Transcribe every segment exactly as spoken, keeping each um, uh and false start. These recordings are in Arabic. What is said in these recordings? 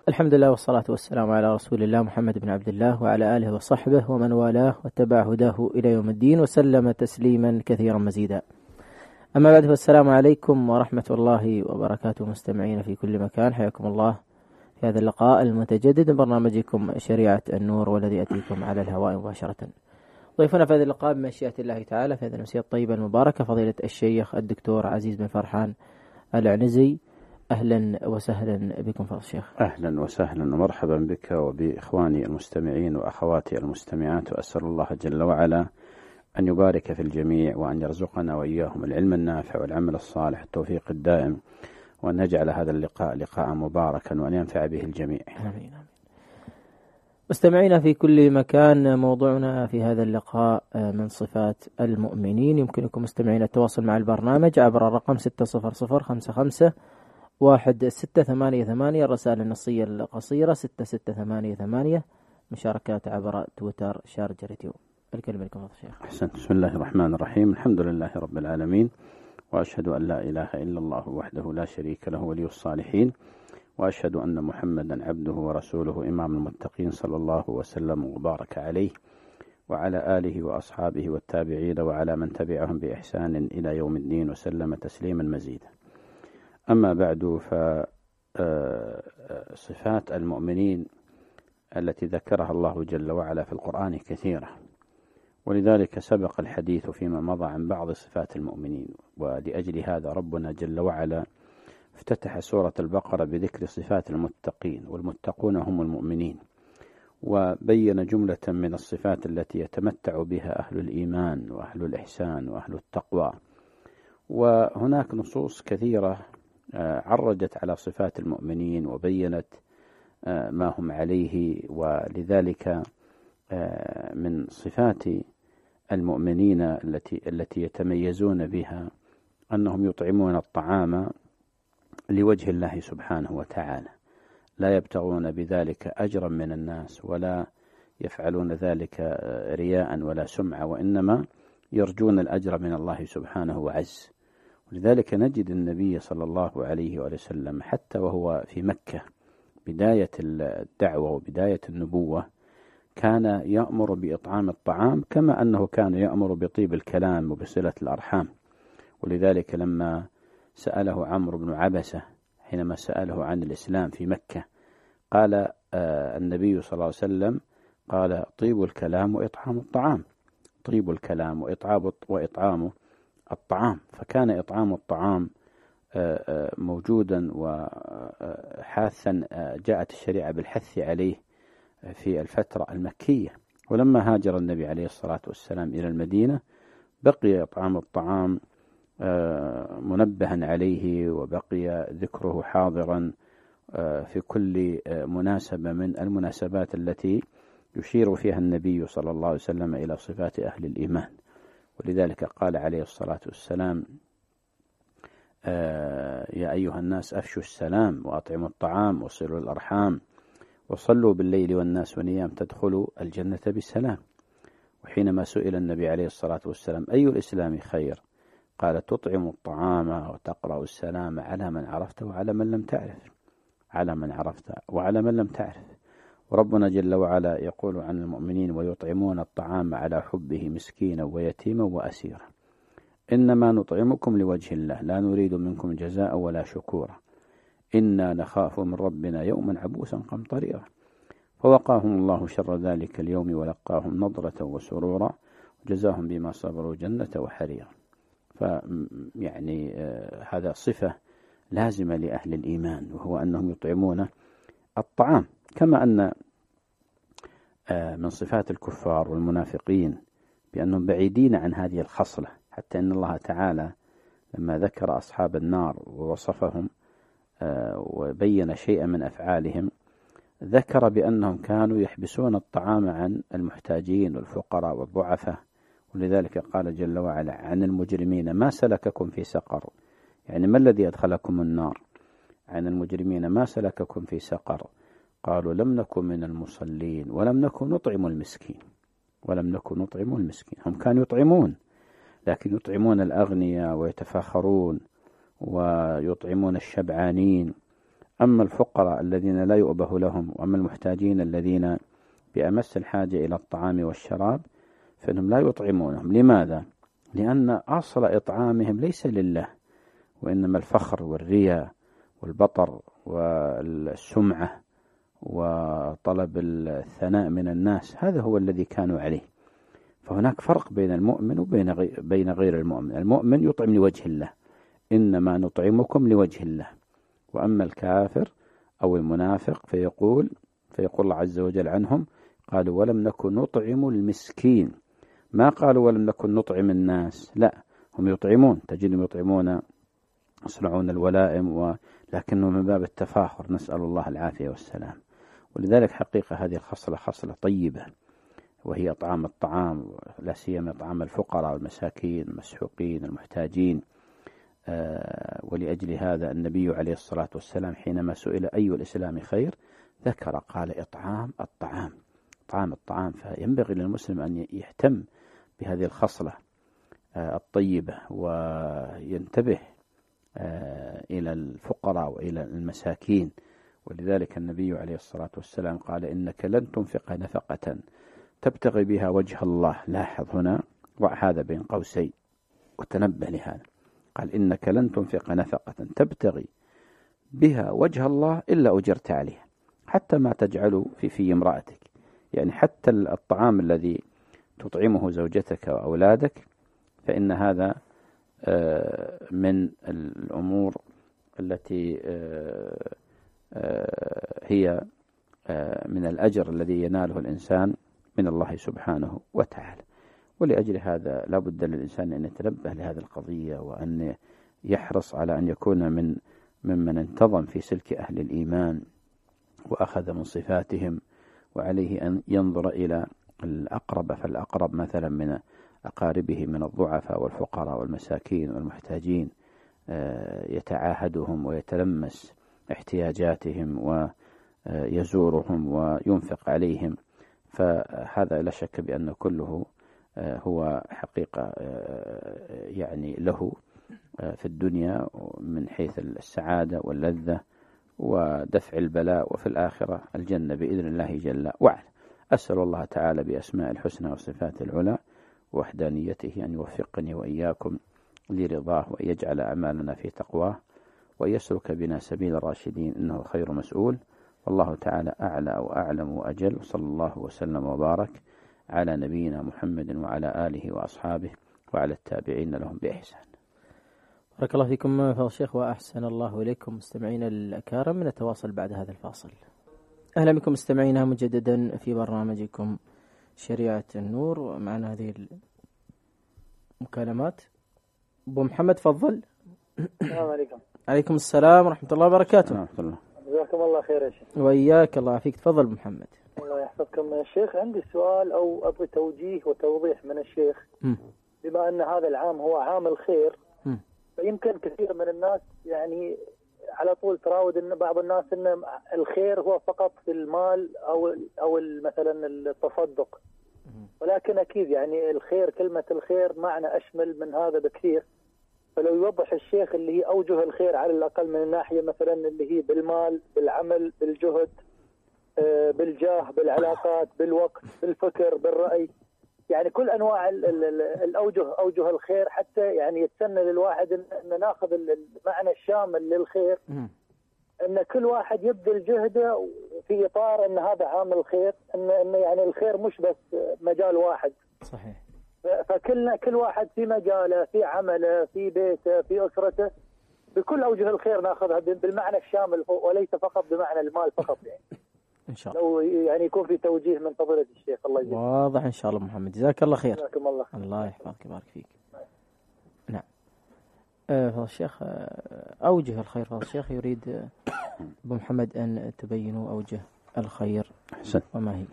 الحمد لله والصلاة والسلام على رسول الله محمد بن عبد الله وعلى آله وصحبه ومن والاه واتبع هداه إلى يوم الدين وسلم تسليما كثيرا مزيدا. أما بعد، فالسلام عليكم ورحمة الله وبركاته مستمعين في كل مكان، حياكم الله في هذا اللقاء المتجدد من برنامجكم شريعة النور والذي يأتيكم على الهواء مباشرة. ضيفنا في هذا اللقاء بمشيئة الله تعالى في هذه الأمسية الطيبة المباركة فضيلة الشيخ الدكتور عزيز بن فرحان العنزي. أهلا وسهلا بكم فضل الشيخ. أهلا وسهلا ومرحبا بك وبإخواني المستمعين وأخواتي المستمعات، وأسأل الله جل وعلا أن يبارك في الجميع وأن يرزقنا وإياهم العلم النافع والعمل الصالح التوفيق الدائم، وأن نجعل هذا اللقاء لقاء مباركا وأن ينفع به الجميع. آمين. مستمعينا في كل مكان، موضوعنا في هذا اللقاء من صفات المؤمنين. يمكنكم مستمعين التواصل مع البرنامج عبر الرقم ستة صفر صفر خمسة خمسة واحد ستة ثمانية ثمانية، الرسائل النصية القصيرة ستة ستة ثمانية ثمانية، مشاركات عبر تويتر شارجة ريتيو. الكلمة لكم يا شيخ. أحسنت. بسم الله الرحمن الرحيم، الحمد لله رب العالمين، وأشهد أن لا إله إلا الله وحده لا شريك له ولي الصالحين، وأشهد أن محمدا عبده ورسوله إمام المتقين، صلى الله وسلم وبارك عليه وعلى آله وأصحابه والتابعين وعلى من تبعهم بإحسان إلى يوم الدين وسلم تسليما مزيدا. أما بعد، فصفات المؤمنين التي ذكرها الله جل وعلا في القرآن كثيرة، ولذلك سبق الحديث فيما مضى عن بعض صفات المؤمنين، ولأجل هذا ربنا جل وعلا افتتح سورة البقرة بذكر صفات المتقين، والمتقون هم المؤمنين، وبين جملة من الصفات التي يتمتع بها أهل الإيمان وأهل الإحسان وأهل التقوى. وهناك نصوص كثيرة عرجت على صفات المؤمنين وبينت ما هم عليه، ولذلك من صفات المؤمنين التي التي يتميزون بها أنهم يطعمون الطعام لوجه الله سبحانه وتعالى، لا يبتغون بذلك أجرا من الناس ولا يفعلون ذلك رياء ولا سمعة، وإنما يرجون الأجر من الله سبحانه وعز. ولذلك نجد النبي صلى الله عليه وسلم حتى وهو في مكة بداية الدعوة وبداية النبوة كان يأمر بإطعام الطعام، كما أنه كان يأمر بطيب الكلام وبصلة الأرحام. ولذلك لما سأله عمرو بن عبسة حينما سأله عن الإسلام في مكة، قال آه النبي صلى الله عليه وسلم قال: طيب الكلام وإطعام الطعام، طيب الكلام وإطعام وإطعام الطعام. فكان إطعام الطعام موجودا وحاثا، جاءت الشريعة بالحث عليه في الفترة المكية. ولما هاجر النبي عليه الصلاة والسلام إلى المدينة بقي إطعام الطعام منبها عليه، وبقي ذكره حاضرا في كل مناسبة من المناسبات التي يشير فيها النبي صلى الله عليه وسلم إلى صفات أهل الإيمان. ولذلك قال عليه الصلاة والسلام: يا أيها الناس أفشوا السلام وأطعموا الطعام وصلوا الأرحام وصلوا بالليل والناس ونيام تدخلوا الجنة بالسلام. وحينما سئل النبي عليه الصلاة والسلام: أي الإسلام خير؟ قال: تطعم الطعام وتقرأ السلام على من عرفت وعلى من لم تعرف، على من عرفت وعلى من لم تعرف. وربنا جل وعلا يقول عن المؤمنين: ويطعمون الطعام على حبه مسكينا ويتيما وأسيرا، إنما نطعمكم لوجه الله لا نريد منكم جزاء ولا شكورا، إنا نخاف من ربنا يوما عبوسا قمطريرا. فوقاهم الله شر ذلك اليوم ولقاهم نضرة وسرورا وجزاهم بما صبروا جنة وحريرا. فيعني آه هذا صفة لازمة لأهل الإيمان، وهو أنهم يطعمون الطعام. كما أن من صفات الكفار والمنافقين بأنهم بعيدين عن هذه الخصلة، حتى أن الله تعالى لما ذكر أصحاب النار ووصفهم وبين شيئا من أفعالهم ذكر بأنهم كانوا يحبسون الطعام عن المحتاجين والفقراء والضعفاء. ولذلك قال جل وعلا عن المجرمين: ما سلككم في سقر، يعني ما الذي أدخلكم النار؟ عن المجرمين: ما سلككم في سقر؟ قالوا: لم نكن من المصلين ولم نكن نطعم المسكين، ولم نكن نطعم المسكين. هم كانوا يطعمون، لكن يطعمون الأغنياء ويتفاخرون ويطعمون الشبعانين. أما الفقراء الذين لا يؤبه لهم، وأما المحتاجين الذين بأمس الحاجة إلى الطعام والشراب، فإنهم لا يطعمونهم. لماذا؟ لأن أصل إطعامهم ليس لله، وإنما الفخر والرياء والبطر والسمعة وطلب الثناء من الناس، هذا هو الذي كانوا عليه. فهناك فرق بين المؤمن وبين بين غير المؤمن. المؤمن يطعم لوجه الله، إنما نطعمكم لوجه الله. وأما الكافر أو المنافق فيقول فيقول الله عز وجل عنهم: قالوا ولم نكن نطعم المسكين. ما قالوا ولم نكن نطعم الناس، لا، هم يطعمون، تجدهم يطعمون، يصنعون الولائم، ولكنه من باب التفاخر، نسأل الله العافية والسلام. ولذلك حقيقة هذه الخصلة خصلة طيبة، وهي إطعام الطعام، لا سيما إطعام الفقراء والمساكين المسحوقين المحتاجين. آه ولأجل هذا النبي عليه الصلاة والسلام حينما سئل أي الإسلام خير ذكر قال إطعام الطعام، إطعام الطعام. فينبغي للمسلم أن يهتم بهذه الخصلة آه الطيبة، وينتبه آه إلى الفقراء وإلى المساكين. ولذلك النبي عليه الصلاة والسلام قال: إنك لن تنفق نفقة تبتغي بها وجه الله. لاحظ هنا، ضع هذا بين قوسين وتنبه لهذا. قال: إنك لن تنفق نفقة تبتغي بها وجه الله إلا أجرت عليها، حتى ما تجعل في في امرأتك. يعني حتى الطعام الذي تطعمه زوجتك وأولادك، فإن هذا من الأمور التي هي من الأجر الذي يناله الإنسان من الله سبحانه وتعالى. ولأجل هذا لا بد للإنسان أن يتنبه لهذه القضية، وأن يحرص على أن يكون من ممن انتظم في سلك أهل الإيمان وأخذ من صفاتهم. وعليه أن ينظر إلى الأقرب فالأقرب، مثلا من أقاربه من الضعفاء والفقراء والمساكين والمحتاجين، يتعاهدهم ويتلمس احتياجاتهم ويزورهم وينفق عليهم. فهذا لا شك بأن كله هو حقيقة يعني له في الدنيا من حيث السعادة واللذة ودفع البلاء، وفي الآخرة الجنة بإذن الله جل وعلا. أسأل الله تعالى بأسماء الحسنى وصفات العلى ووحدانيته أن يوفقني وإياكم لرضاه، وأن يجعل أعمالنا في تقواه، وأن يسلك بنا سبيل الراشدين، إنه خير مسؤول. والله تعالى أعلى وأعلم وأجل. وصلى الله وسلم وبارك على نبينا محمد وعلى آله وأصحابه وعلى التابعين لهم بإحسان. بارك الله فيكم فضل الشيخ، وأحسن الله إليكم مستمعين الأكارم. نتواصل بعد هذا الفاصل. أهلا بكم مستمعينا مجددا في برنامجكم شريعة النور، ومعنا هذه المكالمات. أبو محمد تفضل. السلام عليكم. عليكم السلام ورحمة الله وبركاته. ورحمة الله. جزاكم الله خير يا شيخ. وإياك الله يعافيك. تفضل أبو محمد. الله يحفظكم يا شيخ. عندي سؤال أو أبغي توجيه وتوضيح من الشيخ. م. بما أن هذا العام هو عام الخير، م. فيمكن كثير من الناس يعني على طول تراود ان بعض الناس ان الخير هو فقط في المال او او مثلا التصدق، ولكن اكيد يعني الخير، كلمه الخير معنى اشمل من هذا بكثير. فلو يوضح الشيخ اللي هي اوجه الخير على الاقل من الناحيه مثلا اللي هي بالمال، بالعمل، بالجهد، بالجاه، بالعلاقات، بالوقت، بالفكر، بالراي، يعني كل انواع ال ال الاوجه، اوجه الخير، حتى يعني يتسنى للواحد ان ناخذ المعنى الشامل للخير، ان كل واحد يبذل جهده في اطار ان هذا عامل الخير، ان ان يعني الخير مش بس مجال واحد. صحيح. فكلنا كل واحد في مجاله، في عمله، في بيته، في اسرته، بكل اوجه الخير ناخذها بالمعنى الشامل وليس فقط بمعنى المال فقط. يعني إن شاء الله. لو يعني يكون في توجيه من فضيلة الشيخ. الله يجزيك. واضح إن شاء الله محمد. جزاك الله خير. جزاكم الله خير. الله يحفظك ويبارك فيك. نعم. آه فضل الشيخ، أوجه الخير. فضل الشيخ يريد أبو محمد أن تبينوا أوجه الخير. أحسن. وما هي؟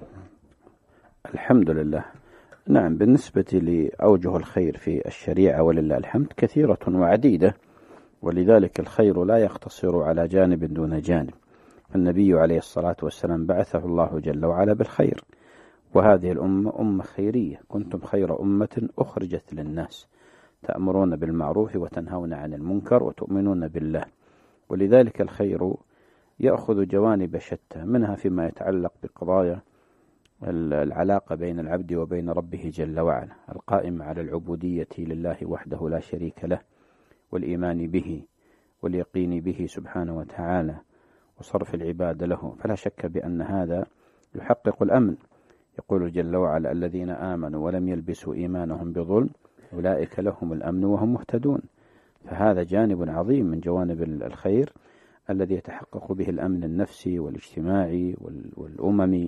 الحمد لله. نعم، بالنسبة لأوجه الخير في الشريعة ولله الحمد كثيرة وعديدة، ولذلك الخير لا يقتصر على جانب دون جانب. النبي عليه الصلاة والسلام بعثه الله جل وعلا بالخير، وهذه الأمة أمة خيرية، كنتم خير أمة أخرجت للناس تأمرون بالمعروف وتنهون عن المنكر وتؤمنون بالله. ولذلك الخير يأخذ جوانب شتى، منها فيما يتعلق بقضايا العلاقة بين العبد وبين ربه جل وعلا، القائم على العبودية لله وحده لا شريك له، والإيمان به واليقين به سبحانه وتعالى، وصرف العبادة له. فلا شك بأن هذا يحقق الأمن. يقول جل وعلا: الذين آمنوا ولم يلبسوا إيمانهم بظلم أولئك لهم الأمن وهم مهتدون. فهذا جانب عظيم من جوانب الخير الذي يتحقق به الأمن النفسي والاجتماعي والأممي.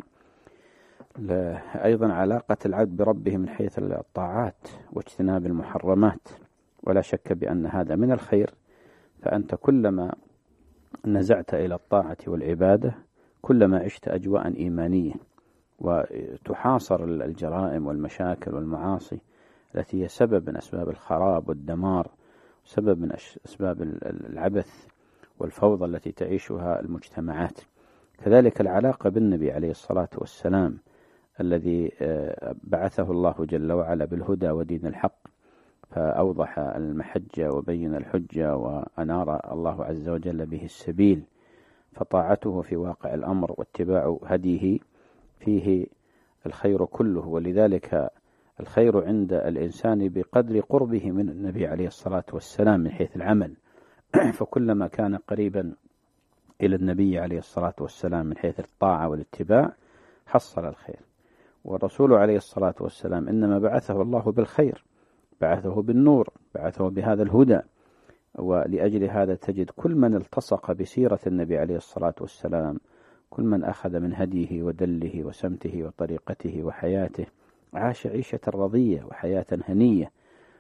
أيضا علاقة العبد بربه من حيث الطاعات واجتناب المحرمات، ولا شك بأن هذا من الخير. فأنت كلما نزعت إلى الطاعة والعبادة كلما عشت أجواء إيمانية، وتحاصر الجرائم والمشاكل والمعاصي التي هي سبب من أسباب الخراب والدمار، سبب من أسباب العبث والفوضى التي تعيشها المجتمعات. كذلك العلاقة بالنبي عليه الصلاة والسلام الذي بعثه الله جل وعلا بالهدى ودين الحق، فأوضح المحجة وبين الحجة وأنار الله عز وجل به السبيل، فطاعته في واقع الأمر واتباع هديه فيه الخير كله. ولذلك الخير عند الإنسان بقدر قربه من النبي عليه الصلاة والسلام من حيث العمل، فكلما كان قريبا إلى النبي عليه الصلاة والسلام من حيث الطاعة والاتباع حصل الخير. والرسول عليه الصلاة والسلام إنما بعثه الله بالخير، بعثه بالنور، بعثه بهذا الهدى. ولأجل هذا تجد كل من التصق بسيرة النبي عليه الصلاة والسلام، كل من أخذ من هديه ودله وسمته وطريقته وحياته عاش عيشة رضية وحياة هنية،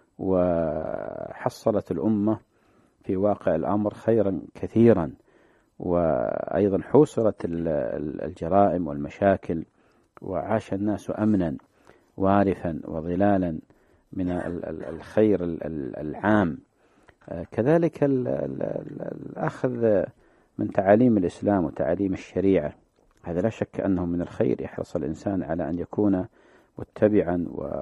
وحصلت الأمة في واقع الأمر خيرا كثيرا. وأيضا حوصرت الجرائم والمشاكل، وعاش الناس أمنا وارفا وظلالا من الخير العام. كذلك الأخذ من تعاليم الإسلام وتعاليم الشريعة، هذا لا شك أنه من الخير. يحرص الإنسان على أن يكون متبعا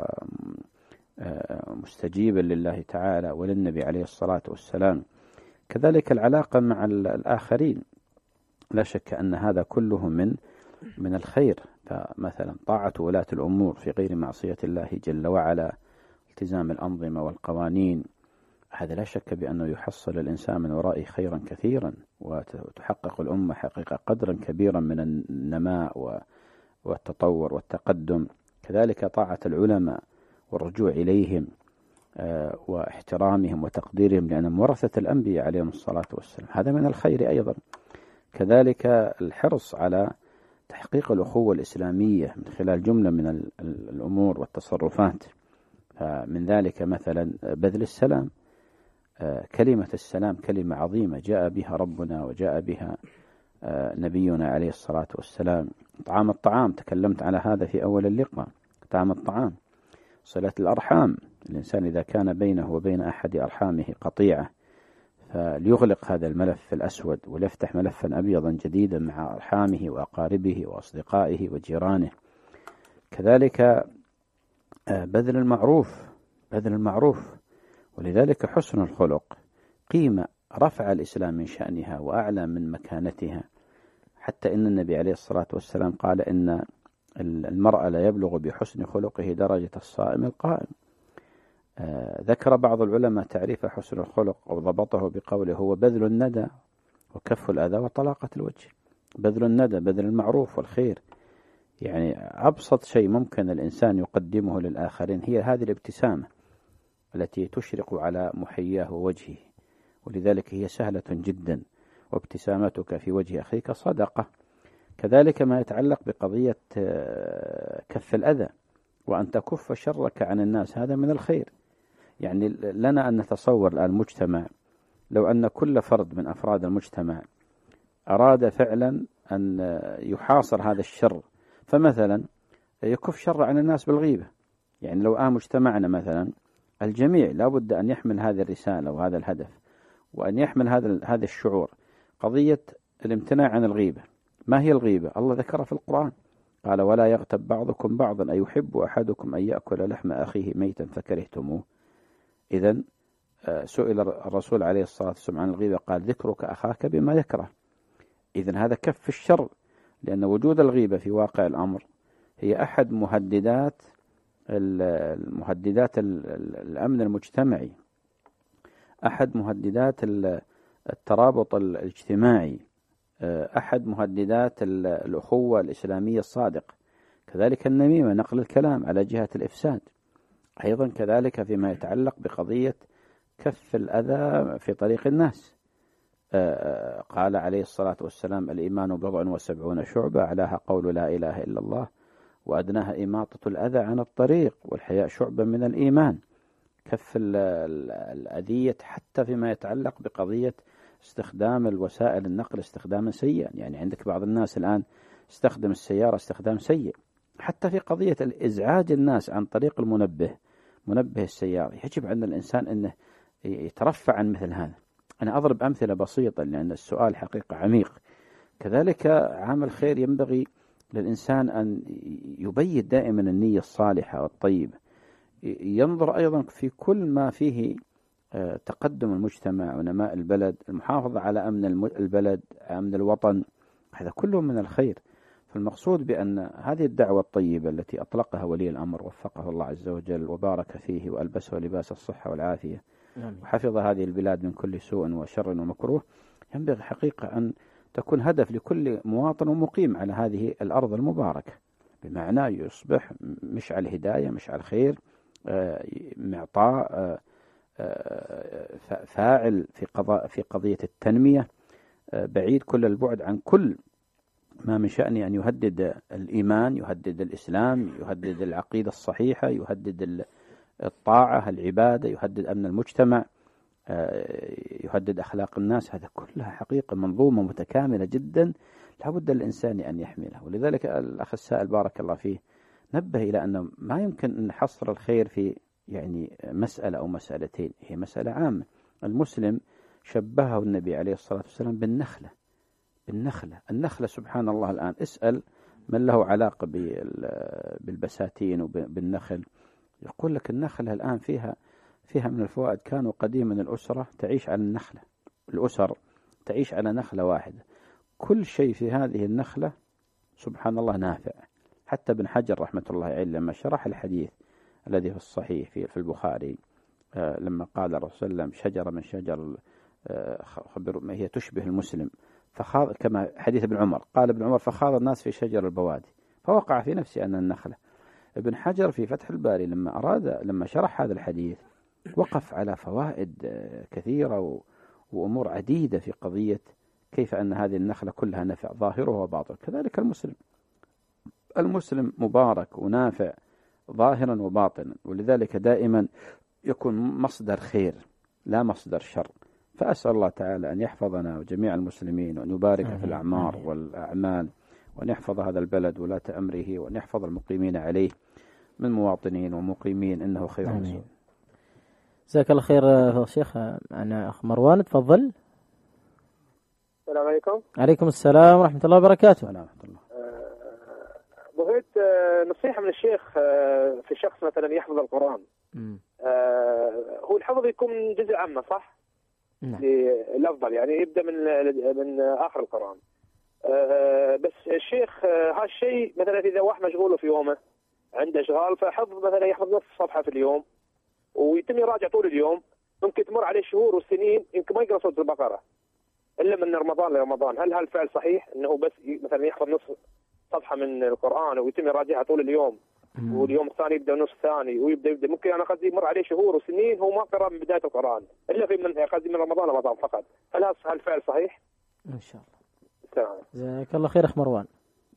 ومستجيبا لله تعالى وللنبي عليه الصلاة والسلام. كذلك العلاقة مع الآخرين، لا شك أن هذا كله من من الخير. فمثلا طاعة ولاة الأمور في غير معصية الله جل وعلا، التزام الأنظمة والقوانين، هذا لا شك بأنه يحصل الإنسان من ورائه خيرا كثيرا، وتحقق الأمة حقيقة قدرا كبيرا من النماء والتطور والتقدم. كذلك طاعة العلماء والرجوع إليهم واحترامهم وتقديرهم لأنهم ورثة الأنبياء عليهم الصلاة والسلام، هذا من الخير أيضا. كذلك الحرص على تحقيق الأخوة الإسلامية من خلال جملة من الأمور والتصرفات، من ذلك مثلا بذل السلام. كلمة السلام كلمة عظيمة جاء بها ربنا وجاء بها نبينا عليه الصلاة والسلام. طعام الطعام، تكلمت على هذا في أول اللقاء. طعام الطعام، صلة الأرحام، الإنسان إذا كان بينه وبين أحد أرحامه قطيعة فليغلق هذا الملف الأسود وليفتح ملفا أبيضا جديدا مع أرحامه وأقاربه وأصدقائه وجيرانه. كذلك بذل المعروف، بذل المعروف. ولذلك حسن الخلق قيمة رفع الإسلام من شأنها وأعلى من مكانتها، حتى إن النبي عليه الصلاة والسلام قال إن المرء لا يبلغ بحسن خلقه درجة الصائم القائم. آه ذكر بعض العلماء تعريف حسن الخلق أو ضبطه بقوله: هو بذل الندى وكف الأذى وطلاقة الوجه. بذل الندى، بذل المعروف والخير، يعني أبسط شيء ممكن الإنسان يقدمه للآخرين هي هذه الابتسامة التي تشرق على محياه ووجهه، ولذلك هي سهلة جدا. وابتسامتك في وجه أخيك صدقة. كذلك ما يتعلق بقضية كف الأذى، وأن تكف شرك عن الناس، هذا من الخير. يعني لنا أن نتصور الآن مجتمع، لو أن كل فرد من أفراد المجتمع أراد فعلا أن يحاصر هذا الشر، فمثلا يكف شر عن الناس بالغيبة. يعني لو آه مجتمعنا مثلا الجميع لابد أن يحمل هذه الرسالة وهذا الهدف، وأن يحمل هذا هذا الشعور، قضية الامتناع عن الغيبة. ما هي الغيبة؟ الله ذكرها في القرآن، قال: ولا يغتب بعضكم بعضا أيحب أحدكم أن يأكل لحم أخيه ميتا فكرهتموه. إذن سئل الرسول عليه الصلاة والسلام عن الغيبة، قال: ذكرك أخاك بما يكره. إذن هذا كف الشر، لأن وجود الغيبة في واقع الأمر هي أحد مهددات المهددات الأمن المجتمعي، أحد مهددات الترابط الاجتماعي، أحد مهددات الأخوة الإسلامية الصادق. كذلك النميمة، نقل الكلام على جهة الإفساد. أيضا كذلك فيما يتعلق بقضية كف الأذى في طريق الناس. قال عليه الصلاة والسلام: الإيمان بضع وسبعون شعبة، أعلاها قول لا إله إلا الله، وأدناها إماطة الأذى عن الطريق، والحياء شعبة من الإيمان. كف الأذية حتى فيما يتعلق بقضية استخدام الوسائل النقل استخداما سيئا. يعني عندك بعض الناس الآن استخدم السيارة استخدام سيء. حتى في قضية الإزعاج الناس عن طريق المنبه، منبه السيارة، يجب على الإنسان أنه يترفع عن مثل هذا. أنا أضرب أمثلة بسيطة لأن السؤال حقيقة عميق. كذلك عامل خير ينبغي للإنسان أن يبيت دائما النية الصالحة والطيبة، ينظر أيضا في كل ما فيه تقدم المجتمع ونماء البلد، المحافظة على أمن البلد، أمن الوطن، هذا كله من الخير. فالمقصود بأن هذه الدعوة الطيبة التي أطلقها ولي الأمر وفقه الله عز وجل وبارك فيه وألبسه لباس الصحة والعافية وحفظ هذه البلاد من كل سوء وشر ومكروه، ينبغي حقيقة أن تكون هدف لكل مواطن ومقيم على هذه الأرض المباركة، بمعنى يصبح مشعل هداية، مشعل خير، معطاء، فاعل في قضاء في قضية التنمية، بعيد كل البعد عن كل ما من شأنه أن يهدد الإيمان، يهدد الإسلام، يهدد العقيدة الصحيحة، يهدد الطاعة، العبادة، يهدد أمن المجتمع، يهدد أخلاق الناس. هذا كلها حقيقة منظومة متكاملة جدا لابد الإنسان أن يحملها. ولذلك الأخ السائل بارك الله فيه نبه إلى أنه ما يمكن أن حصر الخير في يعني مسألة أو مسألتين، هي مسألة عامة. المسلم شبهه النبي عليه الصلاة والسلام بالنخلة، بالنخلة النخلة سبحان الله الآن اسأل من له علاقة بالبساتين وبالنخل، يقول لك النخلة الآن فيها فيها من الفوائد. كانوا قديما الأسرة تعيش على النخلة، الأسر تعيش على نخلة واحدة، كل شيء في هذه النخلة سبحان الله نافع. حتى ابن حجر رحمة الله عليه لما شرح الحديث الذي في الصحيح في في البخاري لما قال الرسول صلى الله عليه وسلم: شجرة من شجر خبر ما هي تشبه المسلم، فخاض كما حديث ابن عمر، قال ابن عمر: فخاض الناس في شجر البوادي فوقع في نفسي أن النخلة. ابن حجر في فتح الباري لما أراد لما شرح هذا الحديث وقف على فوائد كثيرة وأمور عديدة في قضية كيف أن هذه النخلة كلها نفع ظاهره وباطن. كذلك المسلم، المسلم مبارك ونافع ظاهرا وباطنا، ولذلك دائما يكون مصدر خير لا مصدر شر. فأسأل الله تعالى أن يحفظنا وجميع المسلمين وأن يبارك في الأعمار والأعمال، وأن يحفظ هذا البلد ولاة أمره، وأن يحفظ المقيمين عليه من مواطنين ومقيمين، إنه خير مسؤول. جزاك الله خير يا شيخ. أنا أخ مروان، تفضل. السلام عليكم. عليكم السلام ورحمة الله وبركاته. ورحمة الله. بغيت نصيحة من الشيخ في شخص مثلا يحفظ القرآن. م. هو الحفظ يكون جزء عامة صح؟ نعم. الأفضل يعني يبدأ من من آخر القرآن. بس الشيخ هالشيء مثلا إذا واحد مشغول في يومه عنده إشغال فحفظ مثلا يحفظ نصف صفحة في اليوم ويتم يراجع طول اليوم، ممكن تمر عليه شهور وسنين يمكن ما يقرأ سورة البقرة إلا من رمضان لرمضان. هل هالفعل صحيح أنه بس مثلا يحفظ نصف صفحة من القرآن ويتم يراجعها طول اليوم مم. واليوم الثاني يبدأ نصف ثاني ويبدأ يبدأ ممكن أنا قصدي يمر عليه شهور وسنين هو ما قرأ من بداية القرآن إلا في من قصدي من رمضان لرمضان فقط. هل هالفعل صحيح؟ إن شاء الله. تمام. جزاك الله خير أخ مروان.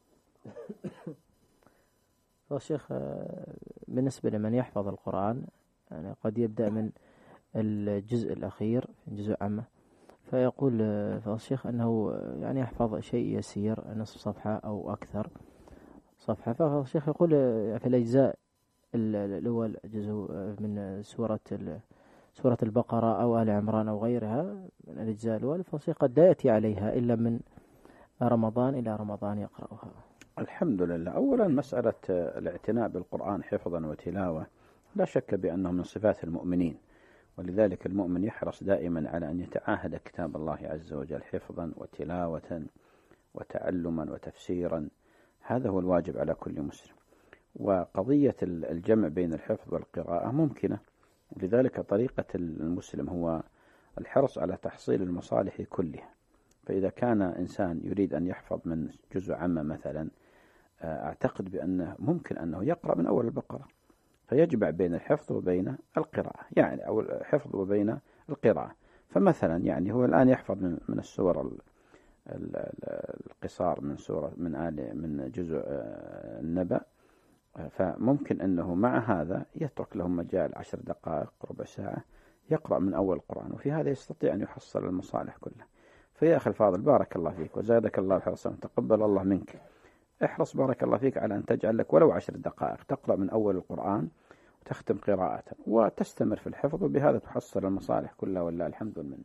الشيخ بالنسبة لمن يحفظ القرآن يعني قد يبدأ من الجزء الأخير جزء عامة، فيقول فالشيخ أنه يعني يحفظ شيء يسير نصف صفحة أو أكثر صفحة، فالشيخ يقول في الأجزاء الأول جزء من سورة سورة البقرة أو آل عمران أو غيرها من الأجزاء الأول، فالشيخ قد لا يأتي عليها إلا من رمضان إلى رمضان يقرأها. الحمد لله. أولا مسألة الاعتناء بالقرآن حفظا وتلاوة لا شك بأنه من صفات المؤمنين، ولذلك المؤمن يحرص دائما على أن يتعاهد كتاب الله عز وجل حفظا وتلاوة وتعلما وتفسيرا، هذا هو الواجب على كل مسلم. وقضية الجمع بين الحفظ والقراءة ممكنة، ولذلك طريقة المسلم هو الحرص على تحصيل المصالح كلها. فإذا كان إنسان يريد أن يحفظ من جزء عامة مثلا، أعتقد بأنه ممكن أنه يقرأ من أول البقرة، فيجمع بين الحفظ وبين القراءة، يعني أو الحفظ وبين القراءة. فمثلا يعني هو الآن يحفظ من من السور القصار، من سورة من آل من جزء النبأ، فممكن أنه مع هذا يترك له مجال عشر دقائق ربع ساعة يقرأ من أول القرآن، وفي هذا يستطيع أن يحصل المصالح كلها. فيا أخي الفاضل، بارك الله فيك وزادك الله حرصا، تقبل الله منك. احرص بارك الله فيك على أن تجعل لك ولو عشر دقائق تقرأ من أول القرآن وتختم قراءة وتستمر في الحفظ، وبهذا تحصل المصالح كلها، والله الحمد لله.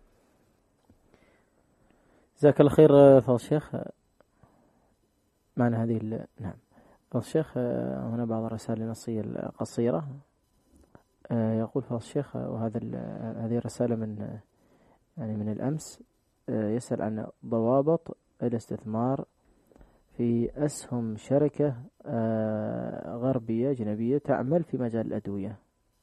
جزاك الله خير فضل الشيخ. معنا هذه ال... نعم فضل الشيخ، هنا بعض الرسائل النصية القصيرة. يقول فضل الشيخ، وهذا ال... هذه الرسالة من يعني من الأمس، يسأل عن ضوابط الاستثمار في أسهم شركة غربية أجنبية تعمل في مجال الأدوية.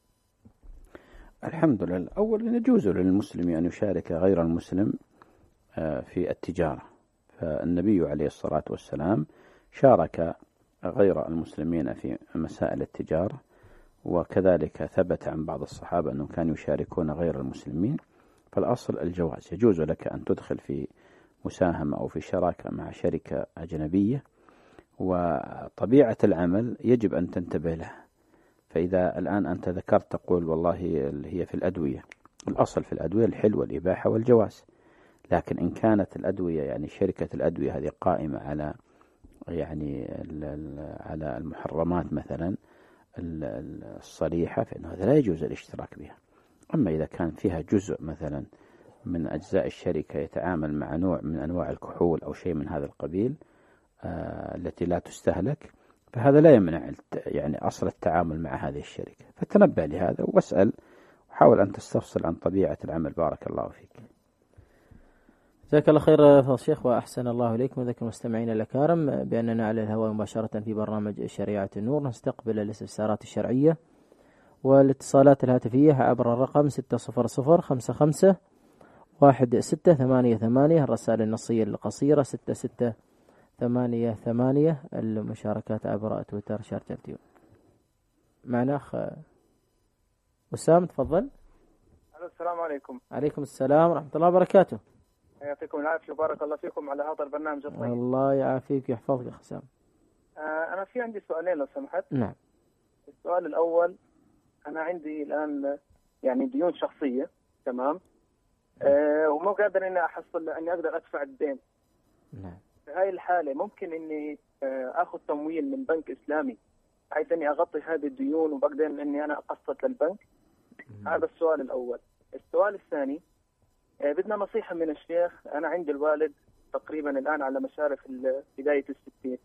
الحمد لله. أولا يجوز للمسلم أن يشارك غير المسلم في التجارة، فالنبي عليه الصلاة والسلام شارك غير المسلمين في مسائل التجارة، وكذلك ثبت عن بعض الصحابة أنهم كانوا يشاركون غير المسلمين. فالأصل الجواز، يجوز لك أن تدخل في مساهمة أو في شراكة مع شركة أجنبية، وطبيعة العمل يجب أن تنتبه لها. فإذا الآن أنت ذكرت تقول والله هي في الأدوية، الأصل في الأدوية الحل والإباحة والجواز، لكن إن كانت الأدوية يعني شركة الأدوية هذه قائمة على يعني على المحرمات مثلا الصريحة، فإنه هذا لا يجوز الاشتراك بها. أما إذا كان فيها جزء مثلا من أجزاء الشركة يتعامل مع نوع من أنواع الكحول أو شيء من هذا القبيل آه التي لا تستهلك، فهذا لا يمنع يعني أصل التعامل مع هذه الشركة. فتنبه لهذا واسأل وحاول أن تستفصل عن طبيعة العمل. بارك الله فيك. جزاك الله خير فضل الشيخ، وأحسن الله إليكم. وذكر المستمعين الأكارم بأننا على الهواء مباشرة في برنامج شريعة النور، نستقبل الاستفسارات الشرعية والاتصالات الهاتفية عبر الرقم ستة صفر صفر خمسة خمسة واحد ستة ثمانية ثمانية، الرسائل النصية القصيرة ستة ستة ثمانية ثمانية، المشاركات عبر تويتر شارجر تيو. معنا أخ وسام، تفضل. السلام عليكم. عليكم السلام ورحمة الله وبركاته. يعطيكم العافية وبارك الله فيكم على هذا البرنامج الطيب. الله يعافيك ويحفظك يا حسام. آه أنا في عندي سؤالين لو سمحت. نعم. السؤال الأول، أنا عندي الآن يعني ديون شخصية، تمام، آه ومو قادر إني أحصل إني أقدر أدفع الدين. نعم. في هاي الحالة ممكن إني آه أخذ تمويل من بنك إسلامي بحيث إني أغطي هذه الديون وبقدر إني أنا أقسط للبنك؟ مم. هذا السؤال الأول. السؤال الثاني، آه بدنا نصيحة من الشيخ. أنا عندي الوالد تقريبا الآن على مشارف بداية الستين،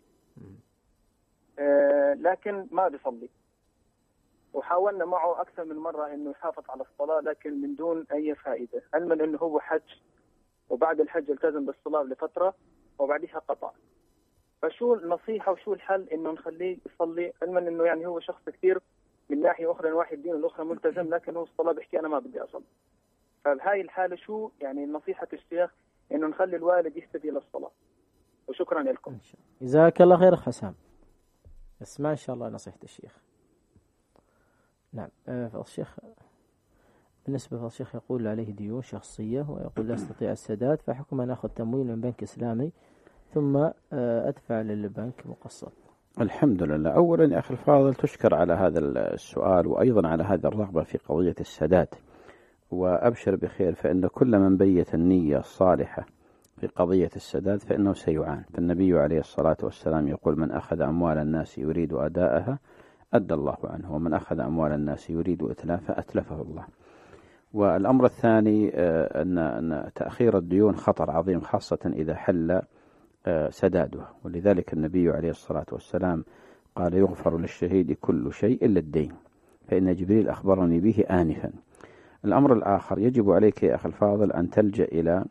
آه لكن ما بيصلي، وحاولنا معه أكثر من مرة إنه يحافظ على الصلاة لكن من دون أي فائدة، علما إنه هو حج وبعد الحج التزم بالصلاة لفترة وبعدها قطع. فشو النصيحة وشو الحل إنه نخليه يصلي، علما إنه يعني هو شخص كثير من ناحية أخرى نواحي الدين الأخرى ملتزم، لكن هو الصلاة بيحكي أنا ما بدي أصلي. فبهاي الحالة شو يعني نصيحة الشيخ إنه نخلي الوالد يهتدي للصلاة؟ وشكرا لكم. جزاك الله خير حسام. اسمع إن شاء الله نصيحة الشيخ. نعم. فالشيخ بالنسبة للشيخ يقول عليه ديون شخصية ويقول لا استطيع السداد، فحكم أن أخذ تمويل من بنك إسلامي ثم أدفع للبنك مقسط. الحمد لله. أولا يا أخي الفاضل تشكر على هذا السؤال وأيضا على هذا الرغبة في قضية السداد، وأبشر بخير، فإن كل من بيت النية الصالحة في قضية السداد فإنه سيعان. فالنبي عليه الصلاة والسلام يقول من أخذ أموال الناس يريد أداءها أدى الله عنه، ومن أخذ أموال الناس يريد إتلافها أتلفه الله. والأمر الثاني أن تأخير الديون خطر عظيم، خاصة إذا حل سدادها، ولذلك النبي عليه الصلاة والسلام قال يغفر للشهيد كل شيء إلا الدين، فإن جبريل أخبرني به آنفا. الأمر الآخر، يجب عليك يا أخي الفاضل أن تلجأ إلى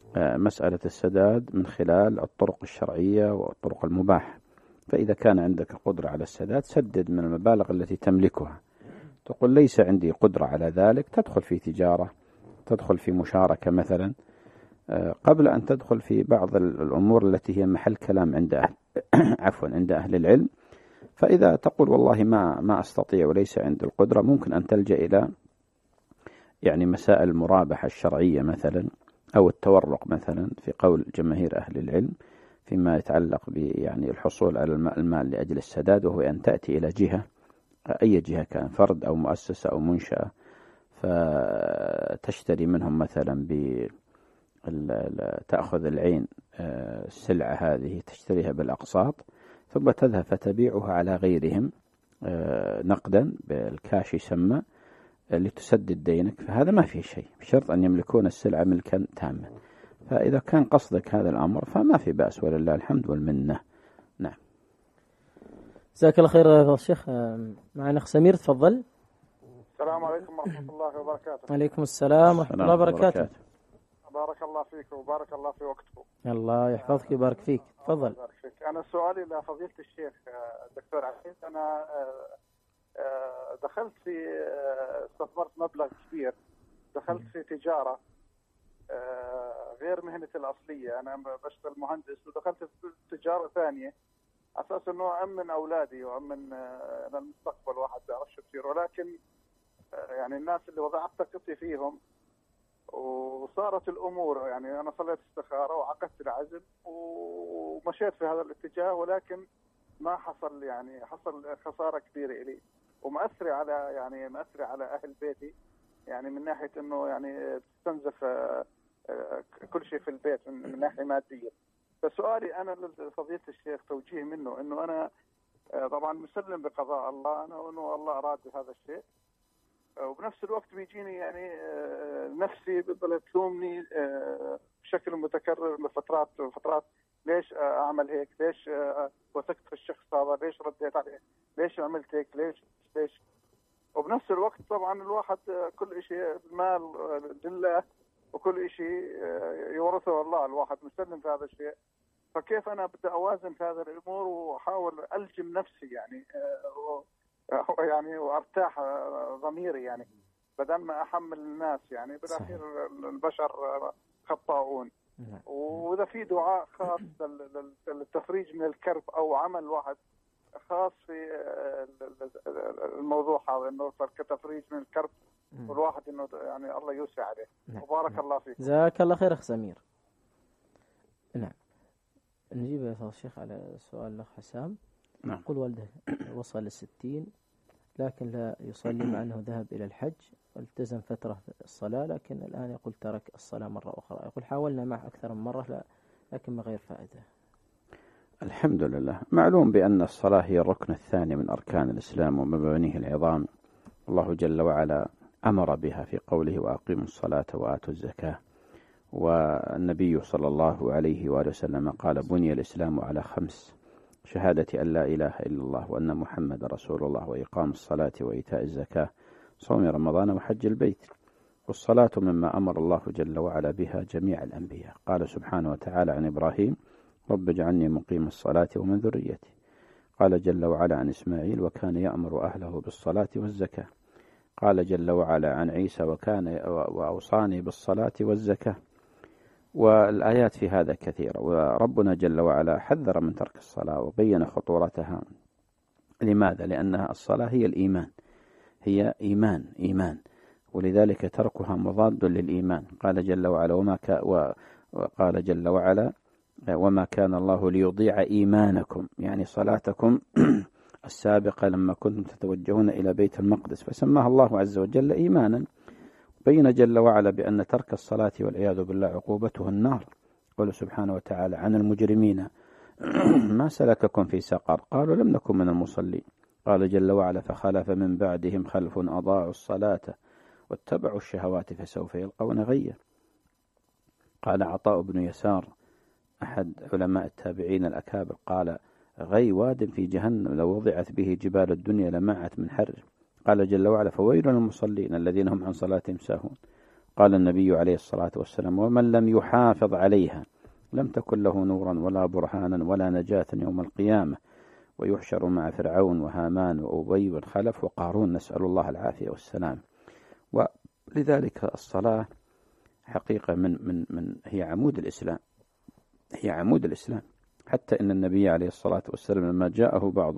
مسألة السداد من خلال الطرق الشرعية والطرق المباحة. فإذا كان عندك قدرة على السداد سدد من المبالغ التي تملكها. تقول ليس عندي قدرة على ذلك، تدخل في تجارة، تدخل في مشاركة مثلا، قبل أن تدخل في بعض الأمور التي هي محل كلام عند أهل عفوا عند أهل العلم. فإذا تقول والله ما ما أستطيع وليس عندي القدرة، ممكن أن تلجأ إلى يعني مسائل المرابحة الشرعية مثلا، أو التورق مثلا في قول جماهير أهل العلم فيما يتعلق ب يعني الحصول على المال لأجل السداد، وهو أن تأتي إلى جهة، أي جهة كان، فرد أو مؤسسة أو منشأة، فتشتري منهم مثلا ب تأخذ العين السلعة هذه تشتريها بالأقساط، ثم تذهب فتبيعها على غيرهم نقدا بالكاش يسمى لتسدد دينك. فهذا ما فيه شيء، بشرط أن يملكون السلعة ملكا تاما. فإذا كان قصدك هذا الأمر فما في بأس، ولله الحمد والمنة. نعم. جزاك الله خير يا الشيخ. معنا أخ سمير، تفضل. السلام عليكم ورحمة الله وبركاته. عليكم السلام ورحمة الله وبركاته. بارك الله فيك وبارك الله في وقتكم. الله يحفظك ويبارك فيك. تفضل. أنا سؤالي لفضيلة الشيخ الدكتور عزيز، أنا دخلت في استثمرت مبلغ كبير، دخلت في تجارة غير مهنتي الأصلية، أنا بشتغل مهندس، ودخلت في تجارة ثانية على أساس إنه أمن أولادي وأمن المستقبل، واحد بيعرفش كثير، ولكن يعني الناس اللي وضعت ثقتي فيهم وصارت الأمور، يعني أنا صليت استخارة وعقدت العزم ومشيت في هذا الاتجاه، ولكن ما حصل، يعني حصل خسارة كبيرة إلي، ومأثرة على يعني مأثرة على أهل بيتي، يعني من ناحية إنه يعني تستنزف كل شيء في البيت من ناحية مادية. فسؤالي أنا لفضيلة الشيخ توجيه منه، إنه أنا طبعا مسلم بقضاء الله، أنا إنه الله أراد بهذا الشيء، وبنفس الوقت بيجيني يعني نفسي بتضل تلومني بشكل متكرر لفترات فترات، ليش أعمل هيك، ليش وثقت في الشخص هذا، ليش رديت عليه، ليش عملت هيك، ليش ليش وبنفس الوقت طبعا الواحد كل شيء المال لله، وكل شيء يورثه الله، الواحد مسلم في هذا الشيء. فكيف أنا بدي أوازن في هذه الأمور وأحاول ألجم نفسي يعني يعني وارتاح ضميري، يعني بدل ما احمل الناس، يعني بالاخير البشر خطاؤون. واذا في دعاء خاص للتفريج من الكرب او عمل واحد خاص في الموضوع هذا، انه كتفريج من الكرب، والواحد انه يعني الله يوسع عليه. وبارك الله فيك. جزاك الله خير اخ سمير. نعم، نجيب يا الشيخ على سؤال الاخ حسام. نعم. قل والده وصل الستين لكن لا يصلي، مع أنه ذهب إلى الحج والتزم فترة الصلاة، لكن الآن يقول ترك الصلاة مرة أخرى. يقول حاولنا معه أكثر من مرة لا لكن من غير فائدة. الحمد لله. معلوم بأن الصلاة هي الركن الثاني من أركان الإسلام ومبانيه العظام. الله جل وعلا أمر بها في قوله وأقيموا الصلاة وآتوا الزكاة. والنبي صلى الله عليه وآله وسلم قال بني الإسلام على خمس: شهادة أن لا إله إلا الله وأن محمد رسول الله، وإقام الصلاة وإيتاء الزكاة، صوم رمضان وحج البيت. والصلاة مما أمر الله جل وعلا بها جميع الأنبياء. قال سبحانه وتعالى عن إبراهيم: رب اجعلني مقيم الصلاة ومن ذريتي. قال جل وعلا عن إسماعيل: وكان يأمر أهله بالصلاة والزكاة. قال جل وعلا عن عيسى: وكان وأوصاني بالصلاة والزكاة. والآيات في هذا كثيرة. وربنا جل وعلا حذر من ترك الصلاة وبين خطورتها. لماذا؟ لأنها الصلاة هي الإيمان، هي إيمان إيمان ولذلك تركها مضاد للإيمان. قال جل وعلا وما ك... وقال جل وعلا: وما كان الله ليضيع إيمانكم، يعني صلاتكم السابقة لما كنتم تتوجهون إلى بيت المقدس، فسماها الله عز وجل إيمانا. بين جل وعلا بأن ترك الصلاة والعياذ بالله عقوبته النار. قال سبحانه وتعالى عن المجرمين: ما سلككم في سقر؟ قالوا لم نكن من المصلين. قال جل وعلا: فخلف من بعدهم خلف أضاعوا الصلاة واتبعوا الشهوات فسوف يلقون غيا. قال عطاء بن يسار أحد علماء التابعين الأكابر قال: غي واد في جهنم لو وضعت به جبال الدنيا لماعت من حر. قال جل وعلا: فويل للمصلين الذين هم عن صلاتهم ساهون. قال النبي عليه الصلاة والسلام: ومن لم يحافظ عليها لم تكن له نورا ولا برهانا ولا نجاة يوم القيامة، ويحشر مع فرعون وهامان وأبي بن خلف وقارون، نسأل الله العافية والسلام. ولذلك الصلاة حقيقة من من من هي عمود الإسلام، هي عمود الإسلام. حتى إن النبي عليه الصلاة والسلام لما جاءه بعض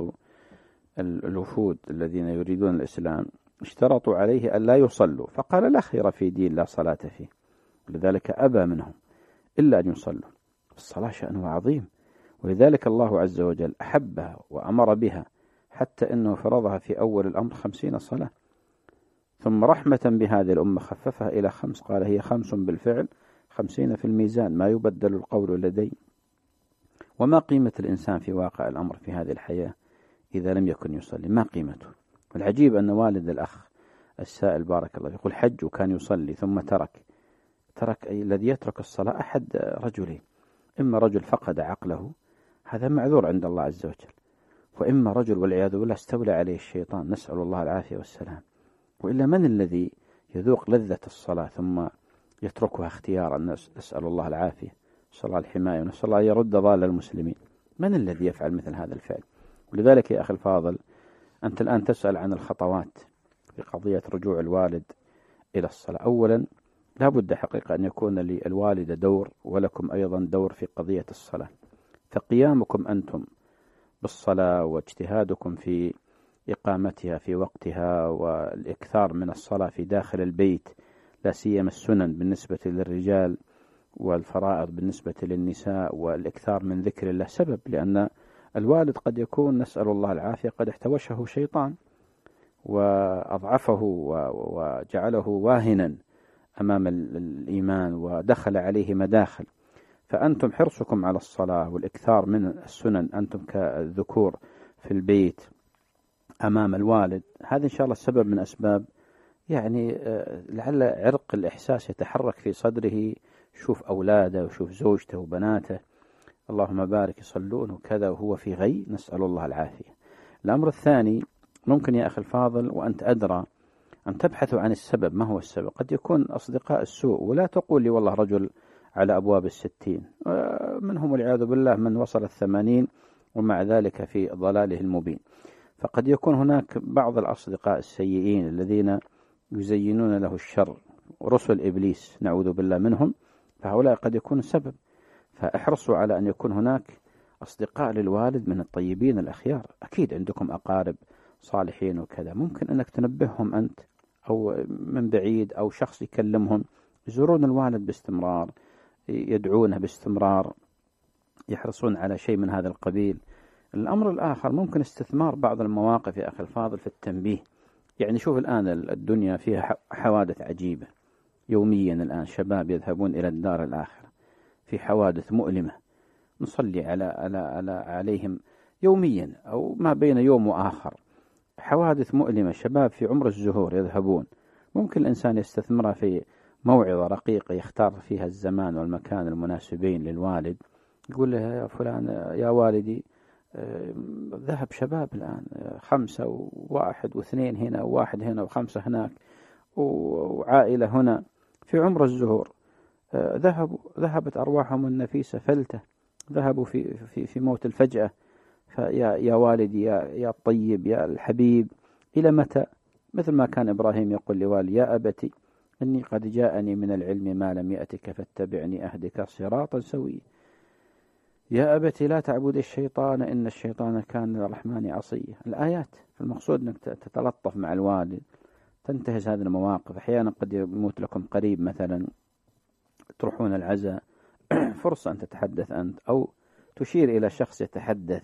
الوفود الذين يريدون الإسلام اشترطوا عليه أن لا يصلوا، فقال: لا خير في دين لا صلاة فيه. لذلك أبى منهم إلا أن يصلوا. الصلاة شأنه عظيم، ولذلك الله عز وجل أحبها وأمر بها، حتى أنه فرضها في أول الأمر خمسين صلاة، ثم رحمة بهذه الأمة خففها إلى خمس، قال: هي خمس بالفعل خمسين في الميزان، ما يبدل القول لدي. وما قيمة الإنسان في واقع الأمر في هذه الحياة إذا لم يكن يصلي؟ ما قيمته؟ والعجيب أن والد الأخ السائل بارك الله يقول: حج وكان يصلي ثم ترك. ترك أي الذي يترك الصلاة أحد رجلين: إما رجل فقد عقله، هذا معذور عند الله عز وجل، وإما رجل والعياذ بالله استولى عليه الشيطان، نسأل الله العافية والسلام. وإلا من الذي يذوق لذة الصلاة ثم يتركها اختيارا؟ نسأل الله العافية، نسأل الله الحماية، ونسأل الله يرد ضال المسلمين. من الذي يفعل مثل هذا الفعل؟ ولذلك يا أخي الفاضل، أنت الآن تسأل عن الخطوات في قضية رجوع الوالد إلى الصلاة. أولا لا بد حقيقة أن يكون للوالد دور ولكم أيضا دور في قضية الصلاة. فقيامكم أنتم بالصلاة واجتهادكم في إقامتها في وقتها والإكثار من الصلاة في داخل البيت، لا سيما السنن بالنسبة للرجال والفرائض بالنسبة للنساء، والإكثار من ذكر الله، سبب لأن الوالد قد يكون نسأل الله العافية قد احتوشه شيطان وأضعفه وجعله واهنا أمام الإيمان ودخل عليه مداخل. فأنتم حرصكم على الصلاة والإكثار من السنن أنتم كالذكور في البيت أمام الوالد، هذا إن شاء الله السبب من أسباب يعني لعل عرق الإحساس يتحرك في صدره، شوف أولاده وشوف زوجته وبناته اللهم بارك يصلون وكذا وهو في غي، نسأل الله العافية. الأمر الثاني، ممكن يا أخي الفاضل وأنت أدرى أن تبحثوا عن السبب. ما هو السبب؟ قد يكون أصدقاء السوء، ولا تقول لي والله رجل على أبواب الستين، منهم والعياذ بالله من وصل الثمانين ومع ذلك في ضلاله المبين. فقد يكون هناك بعض الأصدقاء السيئين الذين يزينون له الشر، رسل إبليس نعوذ بالله منهم، فهؤلاء قد يكون سبب. فاحرصوا على أن يكون هناك أصدقاء للوالد من الطيبين الأخيار. أكيد عندكم أقارب صالحين وكذا، ممكن أنك تنبههم أنت أو من بعيد أو شخص يكلمهم، يزورون الوالد باستمرار، يدعونه باستمرار، يحرصون على شيء من هذا القبيل. الأمر الآخر، ممكن استثمار بعض المواقف يا أخي الفاضل في التنبيه. يعني شوف الآن الدنيا فيها حوادث عجيبة يوميا، الآن شباب يذهبون إلى الدار الآخرة في حوادث مؤلمة، نصلي على على على عليهم يوميا أو ما بين يوم وآخر، حوادث مؤلمة، شباب في عمر الزهور يذهبون. ممكن الإنسان يستثمرها في موعظة رقيقة يختار فيها الزمان والمكان المناسبين للوالد، يقول له: يا فلان يا والدي ذهب شباب الآن خمسة وواحد واثنين هنا وواحد هنا وخمسة هناك وعائلة هنا في عمر الزهور، ذهبوا ذهبت أرواحهم النفيسة فلتة، ذهبوا في في في موت الفجأة. فيا يا والدي يا يا الطيب يا الحبيب، إلى متى؟ مثل ما كان إبراهيم يقول لوالي: يا أبتي إني قد جاءني من العلم ما لم يأتك فاتبعني أهدك صراطا سويا. يا أبتي لا تعبد الشيطان إن الشيطان كان للرحمن عصيا. الآيات. المقصود أنك تتلطف مع الوالد، تنتهز هذه المواقف. أحيانا قد يموت لكم قريب مثلا، تروحون العزاء، فرصة أن تتحدث أنت أو تشير إلى شخص يتحدث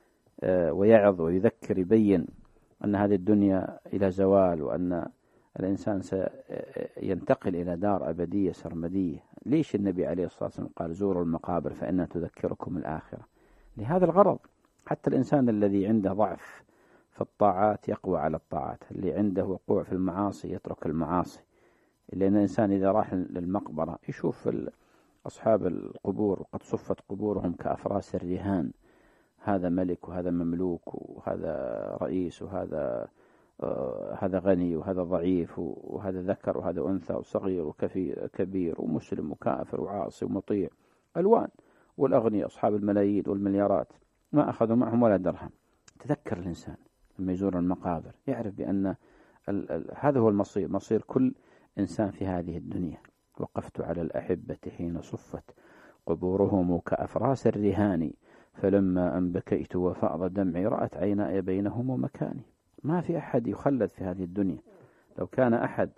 ويعظ ويذكر، يبين أن هذه الدنيا إلى زوال، وأن الإنسان سينتقل إلى دار أبدية سرمدية. ليش النبي عليه الصلاة والسلام قال: زوروا المقابر فإنها تذكركم الآخرة؟ لهذا الغرض. حتى الإنسان الذي عنده ضعف في الطاعات يقوى على الطاعات، اللي عنده وقوع في المعاصي يترك المعاصي. لأن الإنسان إذا راح للمقبرة يشوف أصحاب القبور وقد صفت قبورهم كأفراس الرهان، هذا ملك وهذا مملوك وهذا رئيس وهذا هذا غني وهذا ضعيف وهذا ذكر وهذا أنثى وصغير وكبير ومسلم وكافر وعاصي ومطيع، ألوان. والأغنياء أصحاب الملايين والمليارات ما أخذوا معهم ولا درهم. تذكر الإنسان لما يزور المقابر يعرف بأن ال ال هذا هو المصير، مصير كل إنسان في هذه الدنيا. وقفت على الأحبة حين صفت قبورهم كأفراس الرهان، فلما أن بكيت وفاض دمعي رأت عيناي بينهم مكاني. ما في أحد يخلد في هذه الدنيا. لو كان أحد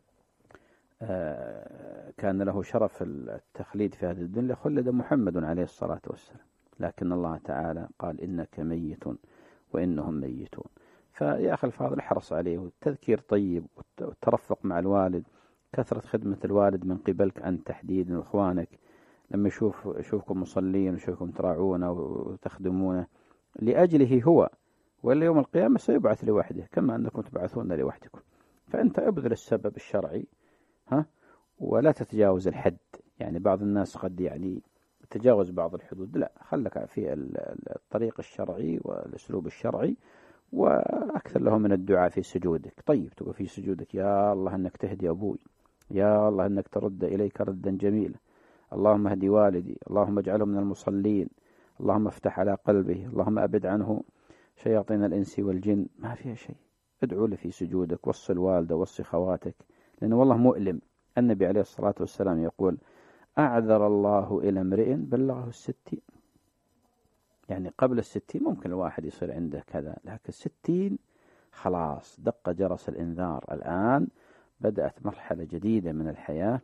كان له شرف التخليد في هذه الدنيا خلد محمد عليه الصلاة والسلام، لكن الله تعالى قال إنك ميت وإنهم ميتون. فيا أخي الفاضل احرص عليه، والتذكير طيب، والترفق مع الوالد، كثرة خدمة الوالد من قبلك أنت تحديدا وإخوانك، لما يشوف يشوفكم مصلين ويشوفكم تراعونه وتخدمونه لأجله هو، ولا يوم القيامة سيبعث لوحده كما أنكم تبعثون لوحدكم. فأنت ابذل السبب الشرعي ها، ولا تتجاوز الحد. يعني بعض الناس قد يعني تجاوز بعض الحدود، لا، خلك في الطريق الشرعي والأسلوب الشرعي، وأكثر له من الدعاء في سجودك. طيب تقول في سجودك يا الله أنك تهدي أبوي، يا الله أنك ترد إليك ردا جميلا، اللهم اهدي والدي، اللهم اجعله من المصلين، اللهم افتح على قلبه، اللهم أبد عنه شياطين الإنس والجن. ما فيها شيء. ادعو له في سجودك، وصي الوالدة، وصي خواتك، لأنه والله مؤلم. النبي عليه الصلاة والسلام يقول أعذر الله إلى امرئ بلغه الستين. يعني قبل الستين ممكن الواحد يصير عنده كذا، لكن الستين خلاص دق جرس الإنذار. الآن بدأت مرحلة جديدة من الحياة،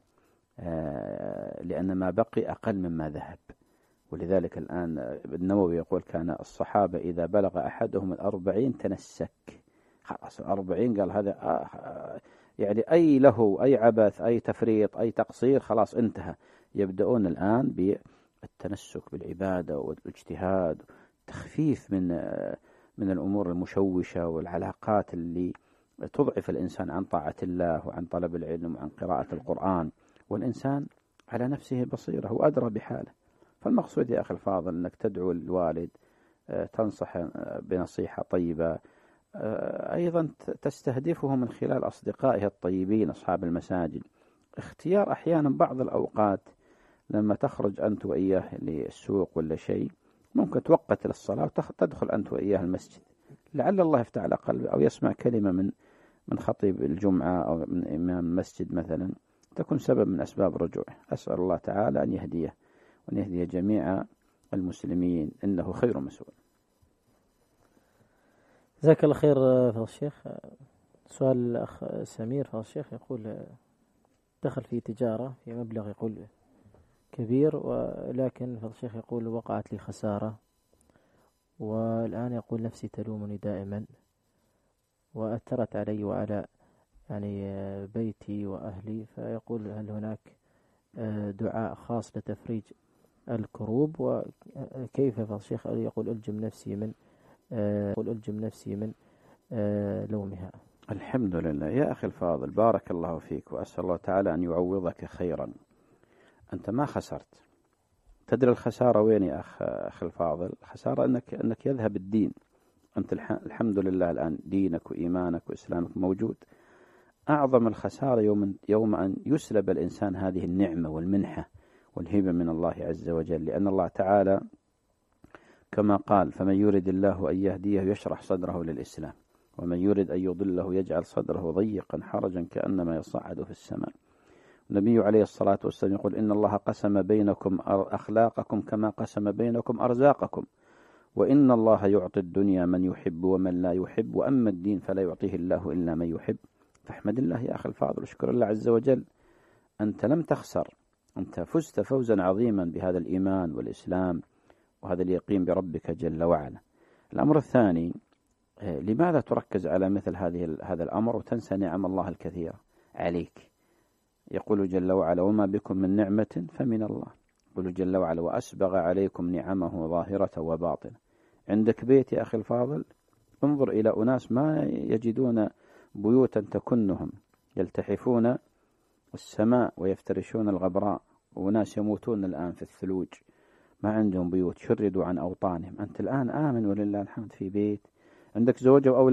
لأن ما بقي أقل مما ذهب. ولذلك الآن النووي يقول كان الصحابة إذا بلغ أحدهم الأربعين تنسك. خلاص الأربعين قال هذا يعني أي له أي عبث أي تفريط أي تقصير خلاص انتهى. يبدأون الآن بالتنسك بالعبادة والاجتهاد، تخفيف من من الأمور المشوشة والعلاقات اللي تضعف الإنسان عن طاعة الله وعن طلب العلم وعن قراءة القرآن. والإنسان على نفسه بصيرة وأدرى بحاله. فالمقصود يا أخي الفاضل أنك تدعو الوالد، تنصح بنصيحة طيبة، أيضا تستهدفه من خلال أصدقائه الطيبين أصحاب المساجد. اختيار أحيانا بعض الأوقات لما تخرج أنت وإياه للسوق ولا شيء، ممكن توقت للصلاة وتدخل أنت وإياه المسجد، لعل الله يفتح على قلبه أو يسمع كلمة من من خطيب الجمعة أو من إمام المسجد مثلا، تكون سبب من أسباب رجوعه. أسأل الله تعالى أن يهديه وأن يهدي جميع المسلمين، إنه خير مسؤول. جزاك الله خير فضل الشيخ. سؤال الأخ سمير فضل الشيخ يقول دخل في تجارة في مبلغ يقول كبير، ولكن فضل الشيخ يقول وقعت لي خسارة، والآن يقول نفسي تلومني دائما وأثرت علي وعلى يعني بيتي وأهلي، فيقول هل هناك دعاء خاص لتفريج الكروب، وكيف فضل الشيخ يقول ألجم نفسي من يقول ألجم نفسي من لومها. الحمد لله يا أخي الفاضل، بارك الله فيك، وأسأل الله تعالى أن يعوضك خيرا. أنت ما خسرت. تدري الخسارة وين يا أخ أخي الفاضل؟ الخسارة أنك أنك يذهب الدين. أنت الحمد لله الآن دينك وإيمانك وإسلامك موجود. أعظم الخسارة يوم يوم أن يسلب الإنسان هذه النعمة والمنحة والهبة من الله عز وجل، لأن الله تعالى كما قال فمن يرد الله أن يهديه يشرح صدره للإسلام، ومن يرد أن يضله يجعل صدره ضيقا حرجا كأنما يصعد في السماء. النبي عليه الصلاة والسلام يقول إن الله قسم بينكم أخلاقكم كما قسم بينكم أرزاقكم، وإن الله يعطي الدنيا من يحب ومن لا يحب، وأما الدين فلا يعطيه الله إلا من يحب. فاحمد الله يا أخي الفاضل واشكر الله عز وجل. أنت لم تخسر، أنت فزت فوزا عظيما بهذا الإيمان والإسلام وهذا اليقين بربك جل وعلا. الأمر الثاني، لماذا تركز على مثل هذه هذا الأمر وتنسى نعم الله الكثيرة عليك؟ يقول جل وعلا وما بكم من نعمة فمن الله. يقول جل وعلا وأسبغ عليكم نعمه ظاهرة وباطنة. عندك بيت يا أخي الفاضل، انظر إلى أناس ما يجدون بيوتا تكنهم، يلتحفون السماء ويفترشون الغبراء، وناس يموتون الآن في الثلوج ما عندهم بيوت، شردوا عن أوطانهم. أنت الآن آمن ولله الحمد في بيت، عندك زوجة وأولاد،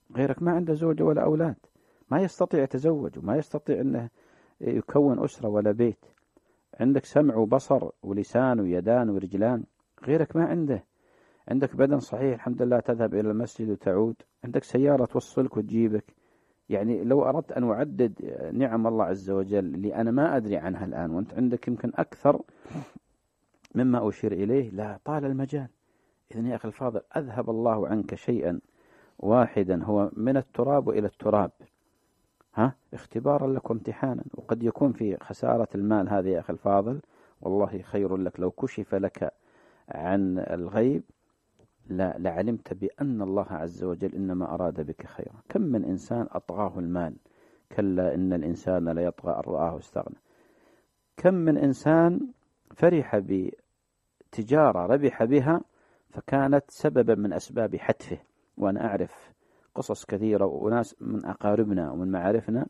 غيرك ما عنده زوجة ولا أولاد، ما يستطيع يتزوج وما يستطيع أنه يكون أسرة ولا بيت. عندك سمع وبصر ولسان ويدان ورجلان، غيرك ما عنده. عندك بدن صحيح الحمد لله، تذهب إلى المسجد وتعود. عندك سيارة توصلك وتجيبك. يعني لو أردت أن أعدد نعم الله عز وجل اللي أنا ما أدري عنها الآن، وأنت عندك يمكن أكثر مما أشير إليه، لا طال المجال. إذن يا أخي الفاضل، أذهب الله عنك شيئا واحدا هو من التراب إلى التراب، ها اختبارا لك وامتحانا. وقد يكون في خسارة المال هذه يا أخي الفاضل والله خير لك لو كشف لك عن الغيب لا لعلمت بأن الله عز وجل إنما أراد بك خيرا. كم من إنسان أطغاه المال، كلا إن الإنسان لا يطغى أن رآه استغنى. كم من إنسان فرح بتجارة ربح بها فكانت سببا من أسباب حتفه. وأنا أعرف قصص كثيرة، وناس من أقاربنا ومن معارفنا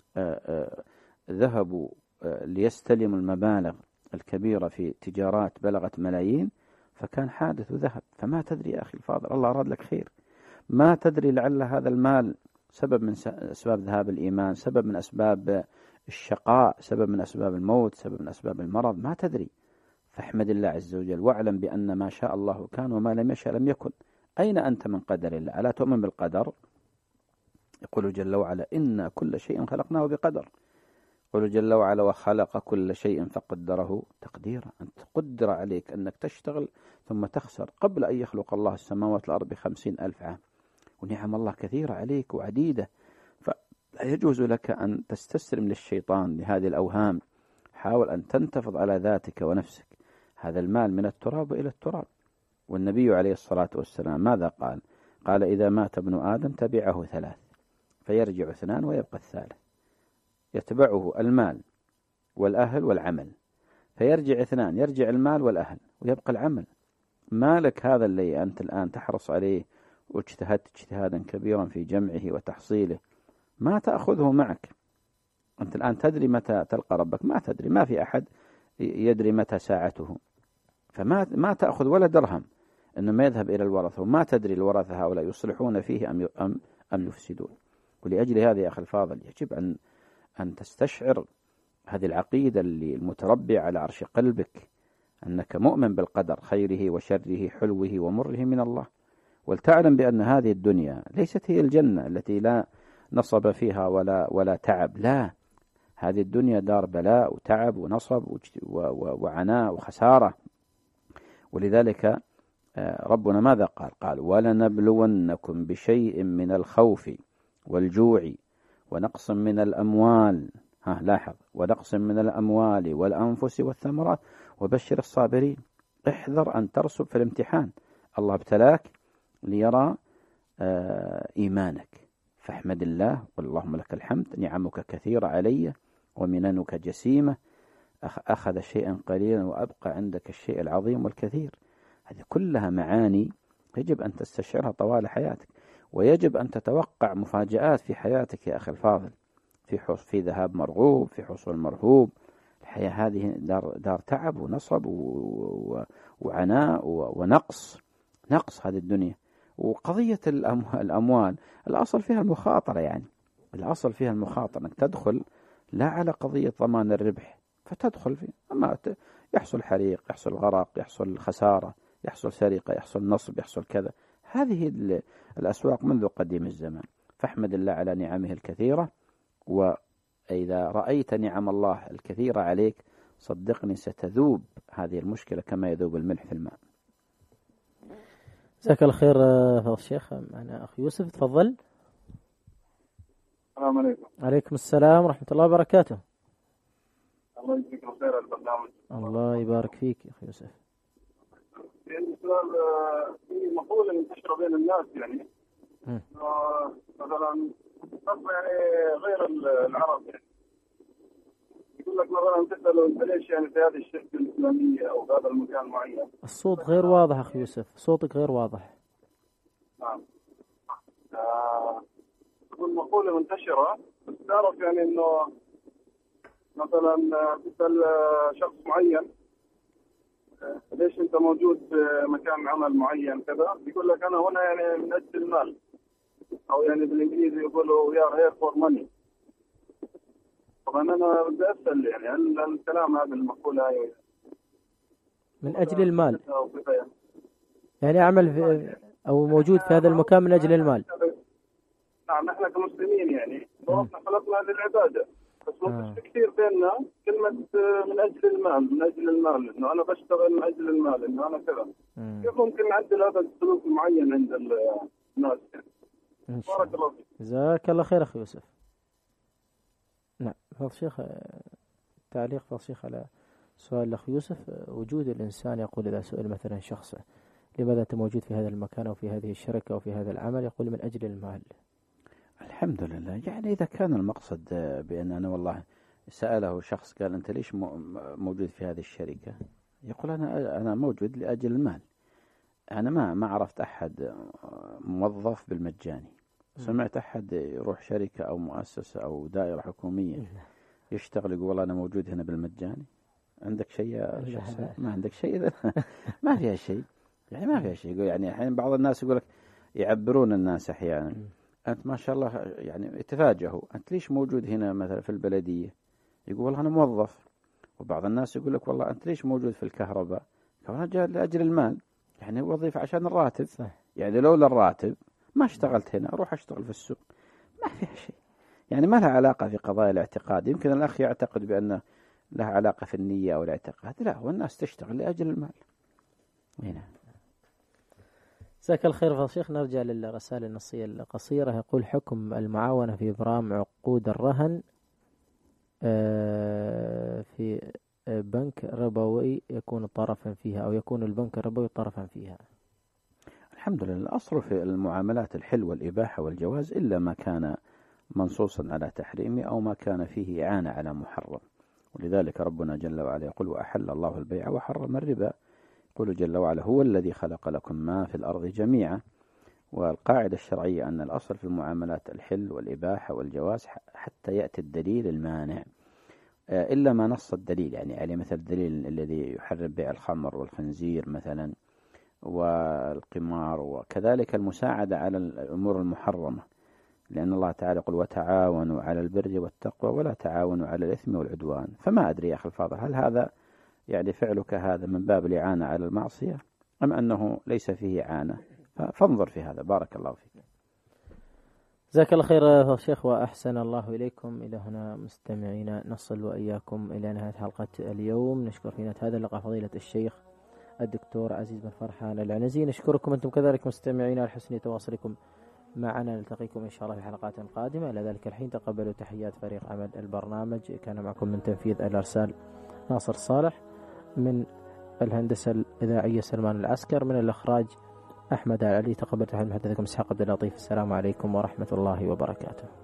ذهبوا ليستلموا المبالغ الكبيرة في تجارات بلغت ملايين، فكان حادث وذهب. فما تدري يا أخي الفاضل، الله أراد لك خير، ما تدري لعل هذا المال سبب من أسباب ذهاب الإيمان، سبب من أسباب الشقاء، سبب من أسباب الموت، سبب من أسباب المرض، ما تدري. فاحمد الله عز وجل واعلم بأن ما شاء الله كان وما لم يشاء لم يكن. أين أنت من قدر الله؟ ألا تؤمن بالقدر؟ يقول جل وعلا إن كل شيء خلقناه بقدر. يقول جل وعلا وخلق كل شيء فقدره تقديرا. أنت قدر عليك أنك تشتغل ثم تخسر قبل أن يخلق الله السماوات والأرض بخمسين ألف عام، ونعم الله كثيرة عليك وعديدة. فلا يجوز لك أن تستسلم للشيطان لهذه الأوهام. حاول أن تنتفض على ذاتك ونفسك. هذا المال من التراب إلى التراب. والنبي عليه الصلاة والسلام ماذا قال؟ قال إذا مات ابن آدم تبعه ثلاث، فيرجع اثنان ويبقى الثالث. يتبعه المال والأهل والعمل، فيرجع اثنان، يرجع المال والأهل ويبقى العمل. مالك هذا اللي أنت الآن تحرص عليه واجتهدت اجتهادا كبيرا في جمعه وتحصيله، ما تأخذه معك. أنت الآن تدري متى تلقى ربك؟ ما تدري، ما في أحد يدري متى ساعته. فما ما تأخذ ولا درهم، إنما يذهب إلى الورثة، وما تدري الورثة هؤلاء يصلحون فيه أم أم أم يفسدون. ولأجل هذا يا أخي الفاضل يجب أن أن تستشعر هذه العقيدة اللي المتربع على عرش قلبك، أنك مؤمن بالقدر خيره وشره حلوه ومره من الله. ولتعلم بأن هذه الدنيا ليست هي الجنة التي لا نصب فيها ولا ولا تعب، لا، هذه الدنيا دار بلاء وتعب ونصب وعناء وخسارة. ولذلك ربنا ماذا قال؟ قال ولنبلونكم بشيء من الخوف والجوع ونقص من الأموال، ها لاحظ، ونقص من الأموال والأنفس والثمرات وبشر الصابرين. احذر أن ترسب في الامتحان. الله ابتلاك ليرى آه إيمانك، فاحمد الله واللهم لك الحمد، نعمك كثيرة علي ومننك جسيمة، أخذ شيئا قليلا وأبقى عندك الشيء العظيم والكثير. هذه كلها معاني يجب أن تستشعرها طوال حياتك، ويجب أن تتوقع مفاجآت في حياتك يا أخي الفاضل، في في ذهاب مرغوب، في حصول مرهوب. الحياة هذه دار, دار تعب ونصب وعناء ونقص، نقص هذه الدنيا. وقضية الأموال الأصل فيها المخاطرة، يعني الأصل فيها المخاطرة، أنك تدخل لا على قضية ضمان الربح فتدخل فيه، أما يحصل حريق، يحصل غرق، يحصل خسارة، يحصل سرقة، يحصل نصب، يحصل كذا. هذه الأسواق منذ قديم الزمان. فاحمد الله على نعمه الكثيرة، وإذا رأيت نعم الله الكثيرة عليك صدقني ستذوب هذه المشكلة كما يذوب الملح في الماء. جزاك الله خير فضل الشيخ. معنا أخ يوسف، تفضل. السلام عليكم. عليكم السلام ورحمة الله وبركاته. الله يجزيك خير البرنامج. الله يبارك فيك يا أخي يوسف. في سؤال، في مقولة منتشرة بين الناس يعني مثلا خاصة يعني غير العرب، يعني يقول لك مثلا تسأله انت ليش يعني في هذه الشركة الإسلامية أو في هذا المكان معين. الصوت غير واضح أخي يوسف، صوتك غير واضح. نعم. تقول مقولة منتشرة، بس تعرف يعني إنه مثلا تسأل شخص معين ليش أنت موجود في مكان عمل معين كذا، يقول لك أنا هنا يعني من أجل المال. او يعني بالانجليزي يقولوا يا هير فور ماني. طبعا انا بدي اسال يعني هل الكلام هذا المقوله هاي من اجل المال؟ يعني عمل في او موجود في هذا المكان من اجل المال. نعم نحن كمسلمين يعني ربنا خلقنا للعباده، بس ما فيش كثير بيننا كلمه من اجل المال من اجل المال انه انا بشتغل من اجل المال انه انا كذا. كيف ممكن نعدل هذا السلوك معين عند الناس يعني؟ بارك الله فيك. جزاك الله خير اخي يوسف. نعم فضل شيخ تعليق فضل شيخ على سؤال الاخ يوسف. وجود الانسان يقول اذا سئل مثلا شخص لماذا انت موجود في هذا المكان او في هذه الشركه او في هذا العمل، يقول من اجل المال. الحمد لله. يعني إذا كان المقصد بأن أنا والله سأله شخص قال أنت ليش موجود في هذه الشركة، يقول أنا أنا موجود لأجل المال. أنا ما ما عرفت أحد موظف بالمجاني. سمعت أحد يروح شركة أو مؤسسة أو دائرة حكومية يشتغل يقول والله أنا موجود هنا بالمجاني. عندك شيء يا شخص؟ ما عندك شيء. ما فيها شيء يعني ما فيها شيء. يعني الحين بعض الناس يقول لك يعبرون الناس أحيانا أنت ما شاء الله يعني يتفاجئوا أنت ليش موجود هنا مثلا في البلدية، يقول والله أنا موظف. وبعض الناس يقول لك والله أنت ليش موجود في الكهرباء، أنا جاء لأجل المال يعني وظيفة عشان الراتب. يعني لولا الراتب ما اشتغلت هنا أروح أشتغل في السوق. ما فيها شيء يعني ما لها علاقة في قضايا الاعتقاد. يمكن الأخ يعتقد بأن لها علاقة في النية أو الاعتقاد، لا والناس تشتغل لأجل المال هنا. جزاك الله خير شيخ. نرجع للرسالة النصية القصيرة. يقول حكم المعاونة في إبرام عقود الرهن في بنك ربوي يكون طرفا فيها أو يكون البنك الربوي طرفا فيها. الحمد لله. الأصل في المعاملات الحل والإباحة والجواز إلا ما كان منصوصا على تحريمه أو ما كان فيه إعانة على محرم. ولذلك ربنا جل وعلا يقول وأحل الله البيع وحرم الربا. يقول جل وعلا هو الذي خلق لكم ما في الأرض جميعا. والقاعدة الشرعية أن الأصل في المعاملات الحل والإباحة والجواز حتى يأتي الدليل المانع، إلا ما نص الدليل يعني عليه، مثل الدليل الذي يحرم بيع الخمر والخنزير مثلا والقمار، وكذلك المساعدة على الأمور المحرمة، لأن الله تعالى يقول وتعاونوا على البر والتقوى ولا تعاونوا على الإثم والعدوان. فما أدري يا أخي الفاضل هل هذا يعني فعلك هذا من باب الإعانة على المعصية أم أنه ليس فيه إعانة؟ فانظر في هذا. بارك الله فيك. جزاك الله خير شيخ وأحسن الله إليكم. إلى هنا مستمعينا نصل وإياكم إلى نهاية حلقة اليوم. نشكر في نهاية هذا اللقاء فضيلة الشيخ الدكتور عزيز بن فرحان العنزي. نشكركم أنتم كذلك مستمعينا على حسن تواصلكم معنا. نلتقيكم إن شاء الله في حلقات قادمة. إلى ذلك الحين تقبلوا تحيات فريق عمل البرنامج. كان معكم من تنفيذ الأرسال ناصر صالح، من الهندسة الإذاعية سلمان العسكر، من الإخراج أحمد العلي. تقبل تحيات محدثكم إسحاق عبد اللطيف. السلام عليكم ورحمة الله وبركاته.